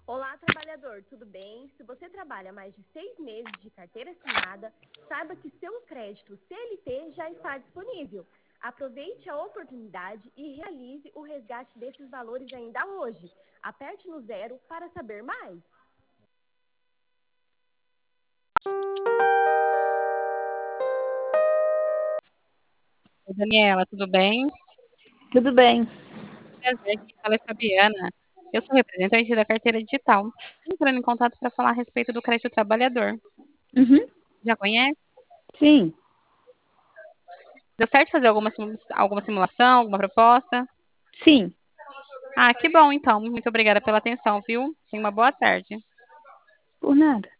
Olá, trabalhador, tudo bem? Se você trabalha mais de 6 meses de carteira assinada, saiba que seu crédito CLT já está disponível. Aproveite a oportunidade e realize o resgate desses valores ainda hoje. Aperte no 0 para saber mais. Oi, Daniela, tudo bem? Tudo bem. Prazer, aqui fala é Fabiana. Eu sou representante da carteira digital. Entrando em contato para falar a respeito do crédito trabalhador. Uhum. Já conhece? Sim, Deu certo fazer alguma simulação, alguma proposta? sim. Ah, que bom então. Muito obrigada pela atenção, viu? Tenha uma boa tarde. Por nada.